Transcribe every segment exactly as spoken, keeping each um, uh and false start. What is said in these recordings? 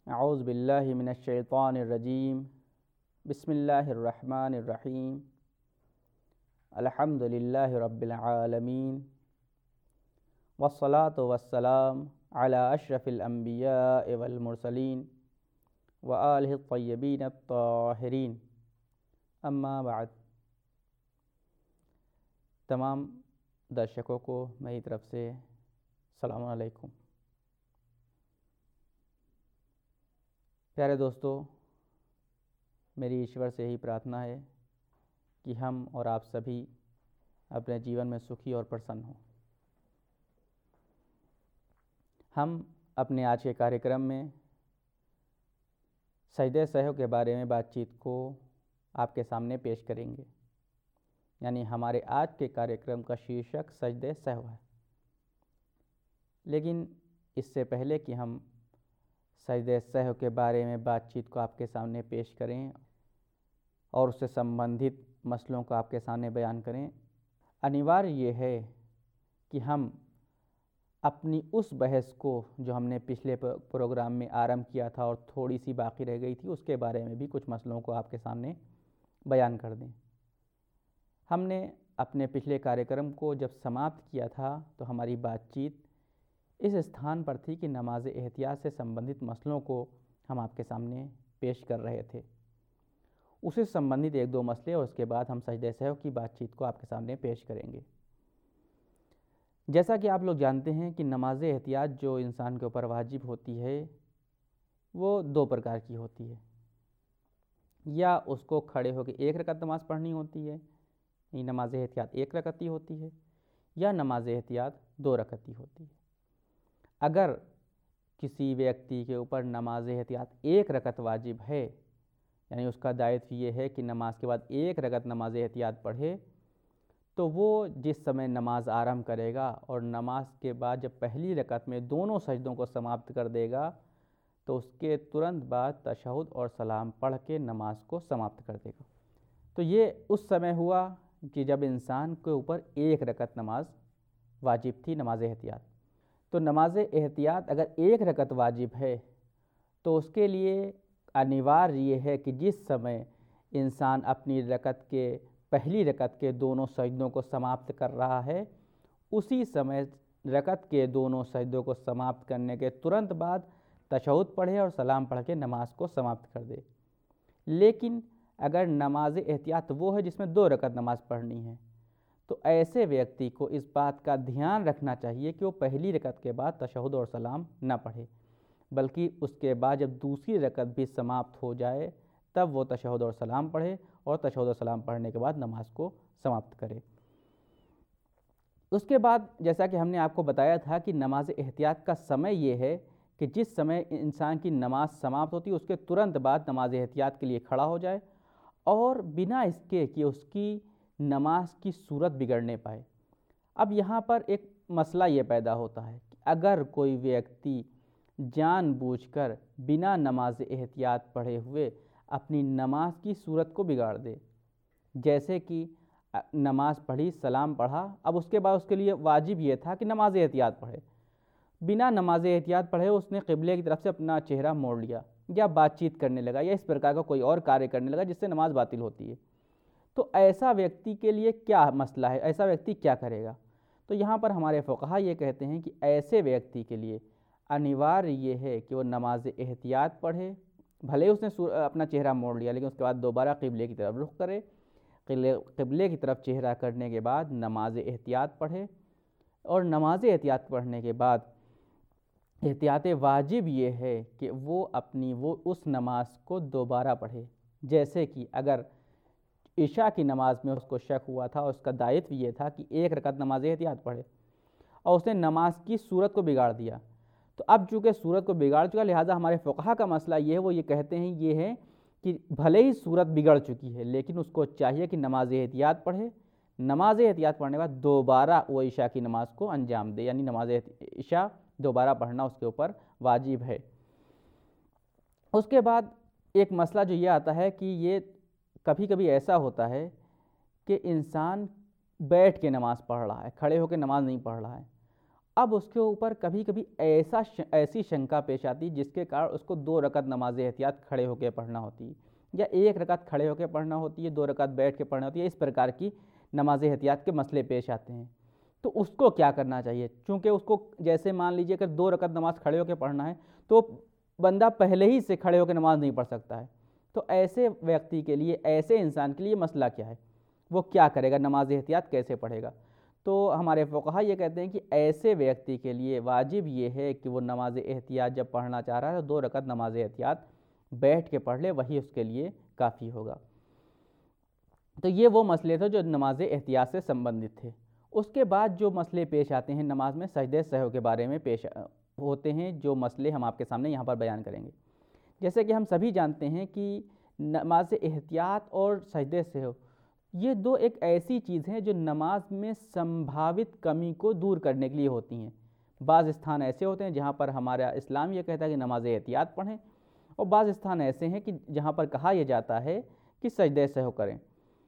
अऊज़ु बिल्लाहि मिनश्शैतानिर्रजीम बिस्मिल्लाहिर्रहमानिर्रहीम अल्हम्दुलिल्लाहि रब्बिल आलमीन वस्सलातु वस्सलाम अला अशरफिल अंबिया'i वल मुरसलीन व आलिहि तय्यबीन अत्ताहिरीन अम्मा बाद। तमाम दर्शकों को मेरी तरफ़ से सलाम अलैकुम। प्यारे दोस्तों, मेरी ईश्वर से ही प्रार्थना है कि हम और आप सभी अपने जीवन में सुखी और प्रसन्न हों। हम अपने आज के कार्यक्रम में सजदे सहव के बारे में बातचीत को आपके सामने पेश करेंगे। यानी हमारे आज के कार्यक्रम का शीर्षक सजदे सहव है। लेकिन इससे पहले कि हम सजदे सहव के बारे में बातचीत को आपके सामने पेश करें और उससे संबंधित मसलों को आपके सामने बयान करें, अनिवार्य ये है कि हम अपनी उस बहस को जो हमने पिछले प्रोग्राम में आरंभ किया था और थोड़ी सी बाकी रह गई थी, उसके बारे में भी कुछ मसलों को आपके सामने बयान कर दें। हमने अपने पिछले कार्यक्रम को जब समाप्त किया था तो हमारी बातचीत इस स्थान पर थी कि नमाज एहतियात से संबंधित मसलों को हम आपके सामने पेश कर रहे थे। उससे संबंधित एक दो मसले और उसके बाद हम सजदे सहव की बातचीत को आपके सामने पेश करेंगे। जैसा कि आप लोग जानते हैं कि नमाज एहतियात जो इंसान के ऊपर वाजिब होती है वो दो प्रकार की होती है। या उसको खड़े होकर एक रकत नमाज पढ़नी होती है, ये नमाज एहतियात एक रकती होती है, या नमाज एहतियात दो रकती होती है। अगर किसी व्यक्ति के ऊपर नमाज एहतियात एक रकत वाजिब है, यानी उसका दायित्व ये है कि नमाज के बाद एक रकत नमाज एहतियात पढ़े, तो वो जिस समय नमाज आरंभ करेगा और नमाज के बाद जब पहली रकत में दोनों सजदों को समाप्त कर देगा तो उसके तुरंत बाद तशहुद और सलाम पढ़ के नमाज को समाप्त कर देगा। तो ये उस समय हुआ कि जब इंसान के ऊपर एक रकत नमाज वाजिब थी, नमाज एहतियात। तो नमाज एहतियात अगर एक रकत वाजिब है तो उसके लिए अनिवार्य ये है कि जिस समय इंसान अपनी रकत के पहली रकत के दोनों सजदों को समाप्त कर रहा है, उसी समय रकत के दोनों सजदों को समाप्त करने के तुरंत बाद तशहुद पढ़े और सलाम पढ़ के नमाज को समाप्त कर दे। लेकिन अगर नमाज एहतियात वो है जिसमें दो रकत नमाज पढ़नी है, तो ऐसे व्यक्ति को इस बात का ध्यान रखना चाहिए कि वो पहली रकत के बाद तशहुद और सलाम न पढ़े, बल्कि उसके बाद जब दूसरी रकत भी समाप्त हो जाए तब वो तशहुद और सलाम पढ़े और तशहुद और सलाम पढ़ने के बाद नमाज को समाप्त करे। उसके बाद जैसा कि हमने आपको बताया था कि नमाज एहतियात का समय ये है कि जिस समय इंसान की नमाज समाप्त होती है उसके तुरंत बाद नमाज एहतियात के लिए खड़ा हो जाए और बिना इसके कि उसकी नमाज की सूरत बिगड़ने पाए। अब यहाँ पर एक मसला ये पैदा होता है कि अगर कोई व्यक्ति जानबूझकर बिना नमाज एहतियात पढ़े हुए अपनी नमाज की सूरत को बिगाड़ दे, जैसे कि नमाज पढ़ी, सलाम पढ़ा, अब उसके बाद उसके लिए वाजिब ये था कि नमाज एहतियात पढ़े, बिना नमाज एहतियात पढ़े उसने क़िबले की तरफ से अपना चेहरा मोड़ लिया या बातचीत करने लगा या इस प्रकार का कोई और कार्य करने लगा जिससे नमाज बातिल होती है। तो ऐसा व्यक्ति के लिए क्या मसला है, ऐसा व्यक्ति क्या करेगा? तो यहाँ पर हमारे फ़ुक़हा ये कहते हैं कि ऐसे व्यक्ति के लिए अनिवार्य ये है कि वो नमाज एहतियात पढ़े, भले उसने अपना चेहरा मोड़ लिया लेकिन उसके बाद दोबारा क़िबले की तरफ रुख करे, क़िबले की तरफ चेहरा करने के बाद नमाज एहतियात पढ़े और नमाज एहतियात पढ़ने के बाद एहतियात वाजिब ये है कि वो अपनी वो उस नमाज को दोबारा पढ़े। जैसे कि अगर इशा की नमाज में उसको शक हुआ था और उसका दायित्व ये था कि एक रकत नमाज एहतियात पढ़े और उसने नमाज की सूरत को बिगाड़ दिया, तो अब चूँकि सूरत को बिगाड़ चुका, लिहाजा हमारे फ़ुक़हा का मसला ये है, वो ये कहते हैं ये है कि भले ही सूरत बिगड़ चुकी है लेकिन उसको चाहिए कि नमाज एहतियात पढ़े, नमाज एहतियात पढ़ने के बाद दोबारा वो इशा की नमाज को अंजाम दे, यानी नमाज इशा दोबारा पढ़ना उसके ऊपर वाजिब है। उसके बाद एक मसला जो ये आता है कि ये कभी कभी ऐसा होता है कि इंसान बैठ के नमाज़ पढ़ रहा है, खड़े होकर नमाज नहीं पढ़ रहा है, अब उसके ऊपर कभी कभी ऐसा श, ऐसी शंका पेश आती जिसके कारण उसको दो रकत नमाज एहतियात खड़े होकर पढ़ना होती है, या एक रकत खड़े होकर पढ़ना होती है, दो रकत बैठ के पढ़ना होती है। इस प्रकार की नमाज एहतियात के मसले पेश आते हैं। तो उसको क्या करना चाहिए? चूँकि उसको जैसे मान लीजिए अगर दो रकत नमाज खड़े होकर पढ़ना है तो बंदा पहले ही से खड़े होकर नमाज नहीं पढ़ सकता है। तो ऐसे व्यक्ति के लिए, ऐसे इंसान के लिए मसला क्या है, वो क्या करेगा, नमाज एहतियात कैसे पढ़ेगा? तो हमारे फ़ुक़हा ये कहते हैं कि ऐसे व्यक्ति के लिए वाजिब ये है कि वो नमाज एहतियात जब पढ़ना चाह रहा है तो दो रकत नमाज एहतियात बैठ के पढ़ ले, वही उसके लिए काफ़ी होगा। तो ये वो मसले थे जो नमाज एहतियात से संबंधित थे। उसके बाद जो मसले पेश आते हैं नमाज में, सजदे सहव के बारे में पेश होते हैं, जो मसले हम आपके सामने यहाँ पर बयान करेंगे। जैसे कि हम सभी जानते हैं कि नमाज एहतियात और सजदे सहव ये दो एक ऐसी चीज़ हैं जो नमाज में संभावित कमी को दूर करने के लिए होती हैं। बाज़ स्थान ऐसे होते हैं जहाँ पर हमारा इस्लाम ये कहता है कि नमाज एहतियात पढ़ें, और बाज़ स्थान ऐसे हैं कि जहाँ पर कहा यह जाता है कि सजदे सहव करें।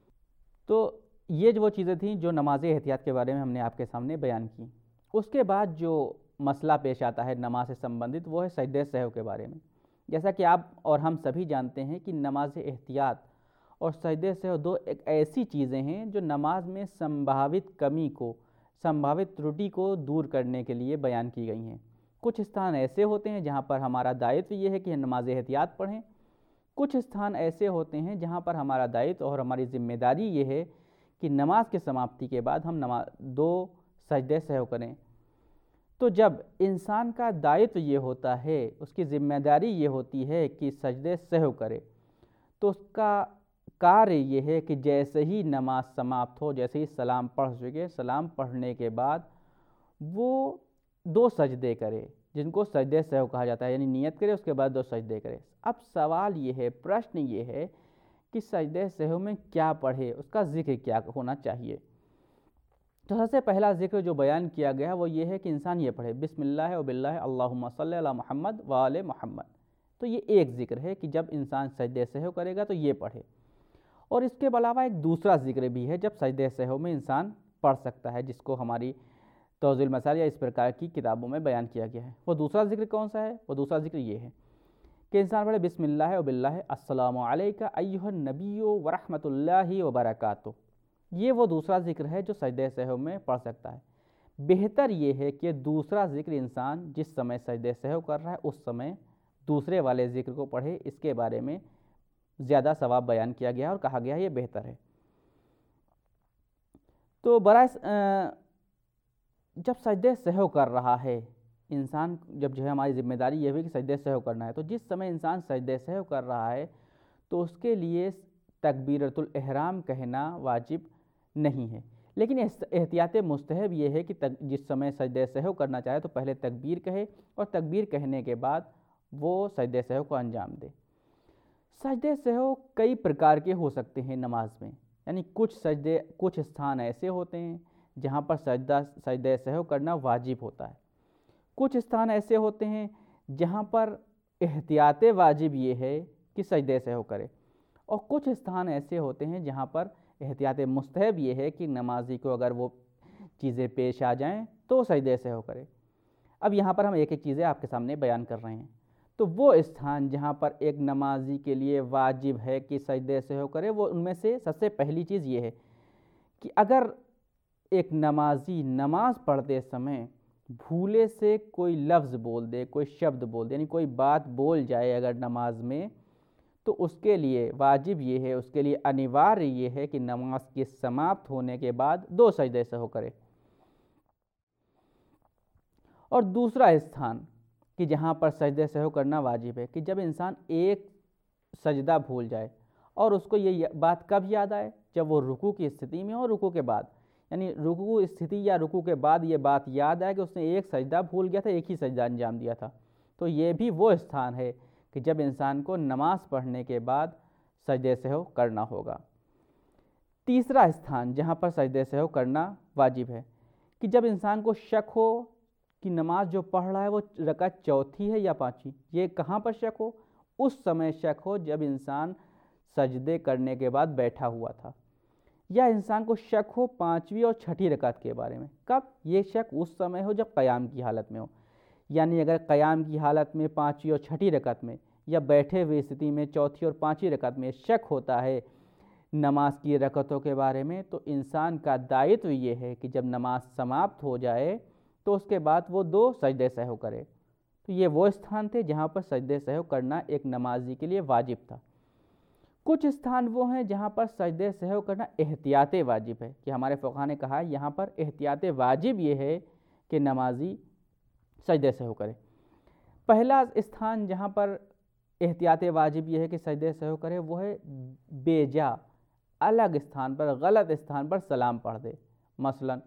तो ये जो वो चीज़ें थीं जो नमाज एहतियात के बारे में हमने आपके सामने बयान की। उसके बाद जो मसला पेश आता है नमाज से संबंधित, वो है सजदे सहव के बारे में। जैसा कि आप और हम सभी जानते हैं कि नमाज एहतियात और सजदे सहव दो एक ऐसी चीज़ें हैं जो नमाज में संभावित कमी को, संभावित त्रुटि को दूर करने के लिए बयान की गई हैं। कुछ स्थान ऐसे होते हैं जहाँ पर हमारा दायित्व ये है कि नमाज एहतियात पढ़ें, कुछ स्थान ऐसे होते हैं जहाँ पर हमारा दायित्व और हमारी जिम्मेदारी ये है कि नमाज के समाप्ति के बाद हम नमाज दो सजदे सहव करें। तो जब इंसान का दायित्व ये होता है, उसकी जिम्मेदारी ये होती है कि सजदे सहव करे, तो उसका कार्य ये है कि जैसे ही नमाज समाप्त हो, जैसे ही सलाम पढ़ चुके, सलाम पढ़ने के बाद वो दो सजदे करे, जिनको सजदे सहव कहा जाता है, यानी नियत करे उसके बाद दो सजदे करे। अब सवाल ये है, प्रश्न ये है कि सजदे सहव में क्या पढ़े, उसका जिक्र क्या होना चाहिए। तो सबसे पहला जिक्र जो बयान किया गया वो ये है कि इंसान ये पढ़े बिस्मिल्लाह व बिल्लाह अल्लाहुम्मा सल्ली अला मुहम्मद व आले मुहम्मद। तो ये एक जिक्र है कि जब इंसान सजदे सहव करेगा तो ये पढ़े। और इसके अलावा एक दूसरा जिक्र भी है जब सजदे सहव में इंसान पढ़ सकता है, जिसको हमारी तौज़ील मसाइल या इस प्रकार की किताबों में बयान किया गया है। वो दूसरा जिक्र कौन सा है? वो दूसरा जिक्र ये है कि इंसान पढ़े बिस्मिल्लाह व बिल्लाह अस्सलामु अलैका अय्युहन नबिय्यु व रहमतुल्लाहि व बरकातुहू। ये वो दूसरा जिक्र है जो सजदे सहव में पढ़ सकता है। बेहतर ये है कि दूसरा जिक्र इंसान जिस समय सजदे सहव कर रहा है उस समय दूसरे वाले जिक्र को पढ़े। इसके बारे में ज़्यादा सवाब बयान किया गया और कहा गया ये बेहतर है। तो बराए जब सजदे सहव कर रहा है इंसान, जब जो है हमारी जिम्मेदारी ये हुई कि सजदे सहव करना है, तो जिस समय इंसान सजदे सहव कर रहा है तो उसके लिए तकबीरतुल इहराम कहना वाजिब नहीं है। लेकिन एहतियात मुस्तहब ये है कि जिस समय सजदे सहव करना चाहे तो पहले तकबीर कहे और तकबीर कहने के बाद वो सजदे सहव को अंजाम दे। सजदे सहव कई प्रकार के हो सकते हैं नमाज में, यानी कुछ सजदे कुछ स्थान ऐसे होते हैं जहाँ पर सजदा सजदे सहव करना वाजिब होता है, कुछ स्थान ऐसे होते हैं जहाँ पर एहतियात वाजिब ये है कि सजदे सहव करे, और कुछ स्थान ऐसे होते हैं जहाँ पर एहतियात मुस्तहब ये है कि नमाजी को अगर वो चीज़ें पेश आ जाएं तो सजदे सहव करे। अब यहाँ पर हम एक एक चीज़ें आपके सामने बयान कर रहे हैं। तो वो स्थान जहाँ पर एक नमाजी के लिए वाजिब है कि सजदे सहव करे, वो उनमें से सबसे पहली चीज़ ये है कि अगर एक नमाजी नमाज पढ़ते समय भूले से कोई लफ्ज़ बोल दे, कोई शब्द बोल दे, यानी कोई बात बोल जाए अगर नमाज में, तो उसके लिए वाजिब ये है, उसके लिए अनिवार्य ये है कि नमाज के समाप्त होने के बाद दो सजदे सहव करे। और दूसरा स्थान कि जहाँ पर सजदे सहव करना वाजिब है कि जब इंसान एक सजदा भूल जाए और उसको ये बात कब याद आए, जब वो रुकू की स्थिति में हो, रुकू के बाद, यानी रुकू स्थिति या रुकू के बाद ये बात याद आए कि उसने एक सजदा भूल गया था, एक ही सजदा अंजाम दिया था। तो ये भी वो स्थान है कि जब इंसान को नमाज पढ़ने के बाद सजदे सहव करना होगा। तीसरा स्थान जहाँ पर सजदे सहव करना वाजिब है कि जब इंसान को शक हो कि नमाज जो पढ़ रहा है वो रकात चौथी है या पाँचवीं। ये कहाँ पर शक हो? उस समय शक हो जब इंसान सजदे करने के बाद बैठा हुआ था, या इंसान को शक हो पाँचवीं और छठी रकात के बारे में। कब ये शक? उस समय हो जब क़याम की हालत में हो, यानी अगर क़याम की हालत में पाँचवीं और छठी रकात में या बैठे हुए स्थिति में चौथी और पाँचवीं रकात में शक होता है नमाज की रकतों के बारे में, तो इंसान का दायित्व ये है कि जब नमाज समाप्त हो जाए तो उसके बाद वो दो सजदे सहव करे। तो ये वो स्थान थे जहाँ पर सजदे सहव करना एक नमाजी के लिए वाजिब था। कुछ स्थान वो हैं जहाँ पर सजदे सहव करना एहतियात वाजिब है, कि हमारे फ़ुक़हा ने कहा है यहाँ पर एहतियात वाजिब ये है कि नमाजी सजदे सहव करे। पहला स्थान जहाँ पर एहतियात वाजिब ये है कि सजदे सहव करे वो है बेजा अलग स्थान पर, गलत स्थान पर सलाम पढ़ दे। मसलन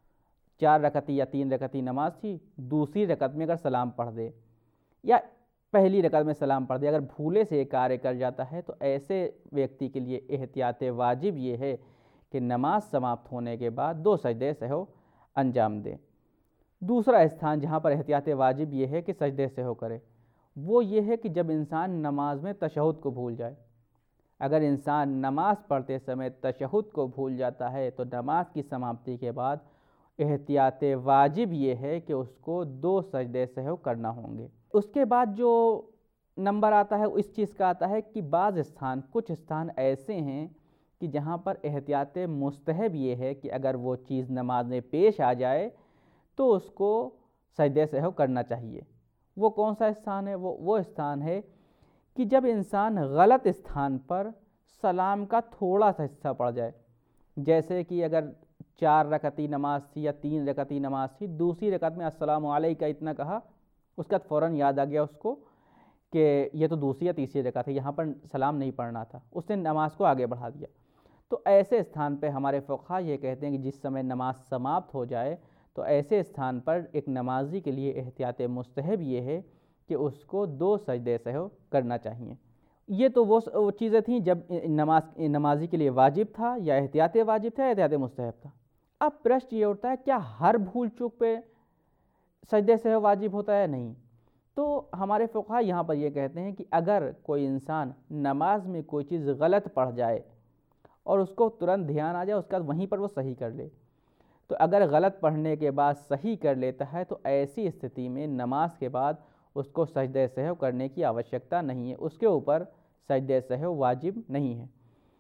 चार रकती या तीन रकती नमाज थी, दूसरी रकत में अगर सलाम पढ़ दे या पहली रकत में सलाम पढ़ दे, अगर भूले से कार्य कर जाता है तो ऐसे व्यक्ति के लिए एहतियात वाजिब ये है कि नमाज समाप्त होने के बाद दो सजदे सहव अंजाम दे। दूसरा स्थान जहाँ पर एहतियात वाजिब ये है कि सजदे सहव करे वो ये है कि जब इंसान नमाज में तशहुद को भूल जाए। अगर इंसान नमाज पढ़ते समय तशहुद को भूल जाता है तो नमाज की समाप्ति के बाद एहतियात वाजिब ये है कि उसको दो सजदे सहव करना होंगे। उसके बाद जो नंबर आता है इस चीज़ का आता है कि बाज़ स्थान, कुछ स्थान ऐसे हैं कि जहाँ पर एहतियात मुस्तहब ये है कि अगर वो चीज़ नमाज में पेश आ जाए तो उसको सजदे सहव करना चाहिए। वो कौन सा स्थान है? वो वो स्थान है कि जब इंसान गलत स्थान पर सलाम का थोड़ा सा हिस्सा पड़ जाए। जैसे कि अगर चार रकती नमाज थी या तीन रकती नमाज थी, दूसरी रकत में अस्सलामु अलैका इतना कहा, उसके बाद फ़ौरन याद आ गया उसको कि ये तो दूसरी या तीसरी रकत है, यहाँ पर सलाम नहीं पढ़ना था, उसने नमाज को आगे बढ़ा दिया। तो ऐसे स्थान पे हमारे फ़ुक़हा ये कहते हैं कि जिस समय नमाज समाप्त हो जाए तो ऐसे स्थान पर एक नमाजी के लिए एहतियात मुस्तहब ये है कि उसको दो सजदे सहव करना चाहिए। ये तो वो चीज़ें थीं जब नमाज नमाजी के लिए वाजिब था या एहतियात वाजिब था या एहतियात मुस्तहब था। अब प्रश्न ये उठता है, क्या हर भूल चूक पे सजदे सहव वाजिब होता है? नहीं। तो हमारे फ़ुक़हा यहाँ पर ये कहते हैं कि अगर कोई इंसान नमाज में कोई चीज़ गलत पढ़ जाए और उसको तुरंत ध्यान आ जाए, उसके बाद वहीं पर वो सही कर ले, तो अगर गलत पढ़ने के बाद सही कर लेता है तो ऐसी स्थिति में नमाज के बाद उसको सजदे सहव करने की आवश्यकता नहीं है, उसके ऊपर सजदे सहव वाजिब नहीं है।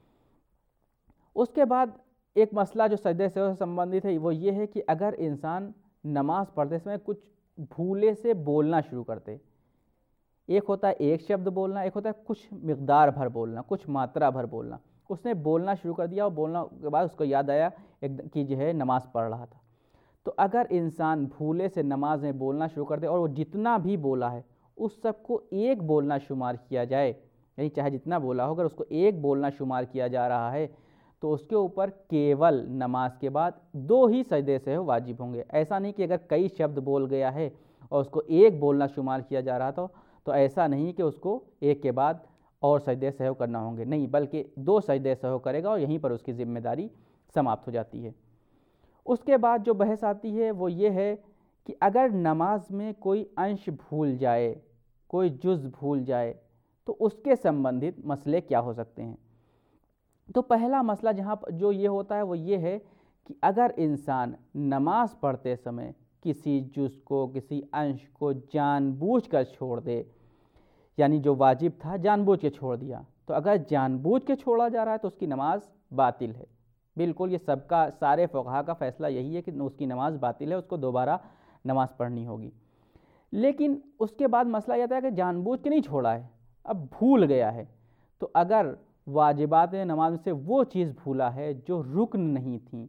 उसके बाद एक मसला जो सजदे सहव से संबंधित है वो ये है कि अगर इंसान नमाज पढ़ते समय कुछ भूले से बोलना शुरू करते, एक होता है एक शब्द बोलना, एक होता है कुछ मिक़दार भर बोलना, कुछ मात्रा भर बोलना। उसने बोलना शुरू कर दिया और बोलना के बाद उसको याद आया एक कि जो है नमाज पढ़ रहा था। तो अगर इंसान भूले से नमाज में बोलना शुरू कर दे और वो जितना भी बोला है उस सबको एक बोलना शुमार किया जाए, यानी चाहे जितना बोला हो अगर उसको एक बोलना शुमार किया जा रहा है तो उसके ऊपर केवल नमाज के बाद दो ही सजदे सहव वाजिब होंगे। ऐसा नहीं कि अगर कई शब्द बोल गया है और उसको एक बोलना शुमार किया जा रहा था तो ऐसा नहीं कि उसको एक के बाद और सजदे सहव करना होंगे, नहीं, बल्कि दो सजदे सहव करेगा और यहीं पर उसकी ज़िम्मेदारी समाप्त हो जाती है। उसके बाद जो बहस आती है वो ये है कि अगर नमाज में कोई अंश भूल जाए, कोई जुज़ भूल जाए तो उसके संबंधित मसले क्या हो सकते हैं। तो पहला मसला जहाँ पर जो ये होता है वो ये है कि अगर इंसान नमाज पढ़ते समय किसी जुज़ को, किसी अंश को जानबूझकर छोड़ दे, यानी जो वाजिब था जानबूझ के छोड़ दिया, तो अगर जानबूझ के छोड़ा जा रहा है तो उसकी नमाज बातिल है। बिल्कुल ये सबका, सारे फ़ुक़हा का फ़ैसला यही है कि उसकी नमाज बातिल है, उसको दोबारा नमाज पढ़नी होगी। लेकिन उसके बाद मसला यह आता है कि जानबूझ के नहीं छोड़ा है, अब भूल गया है, तो अगर वाजिबात नमाज से वो चीज़ भूला है जो रुक्न नहीं थी,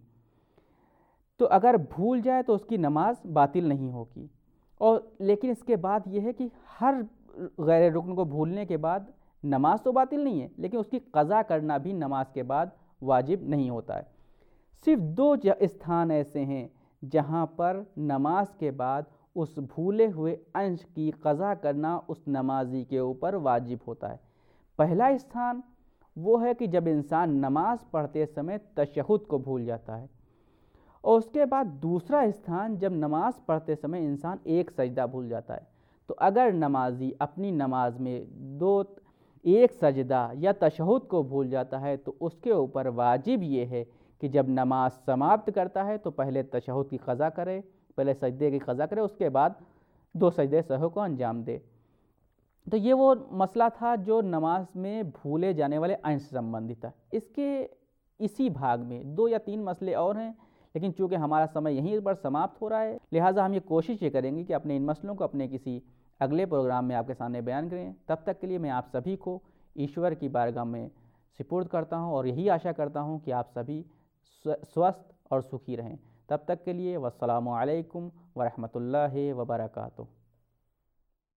तो अगर भूल जाए तो उसकी नमाज बातिल नहीं होगी। और लेकिन इसके बाद ये है कि हर गैर रुक्न को भूलने के बाद नमाज तो बातिल नहीं है, लेकिन उसकी क़ज़ा करना भी नमाज के बाद वाजिब नहीं होता है। सिर्फ दो स्थान ऐसे हैं जहाँ पर नमाज के बाद उस भूले हुए अंश की क़ज़ा करना उस नमाजी के ऊपर वाजिब होता है। पहला स्थान वो है कि जब इंसान नमाज पढ़ते समय तशहुद को भूल जाता है, और उसके बाद दूसरा स्थान जब नमाज पढ़ते समय इंसान एक सजदा भूल जाता है। तो अगर नमाजी अपनी नमाज में दो एक सजदा या तशहुद को भूल जाता है तो उसके ऊपर वाजिब ये है कि जब नमाज समाप्त करता है तो पहले तशहुद की क़ज़ा करे, पहले सजदे की क़ज़ा करे, उसके बाद दो सजदे सहव को अंजाम दे। तो ये वो मसला था जो नमाज में भूले जाने वाले अंश से संबंधित था। इसके इसी भाग में दो या तीन मसले और हैं, लेकिन चूँकि हमारा समय यहीं पर समाप्त हो रहा है, लिहाजा हम ये कोशिश ये करेंगे कि अपने इन मसलों को अपने किसी अगले प्रोग्राम में आपके सामने बयान करें। तब तक के लिए मैं आप सभी को ईश्वर की बारगाह में सुपुर्द करता हूँ और यही आशा करता हूँ कि आप सभी स्वस्थ और सुखी रहें। तब तक के लिए वस्सलामु अलैकुम व रहमतुल्लाहि व बरकातुहू।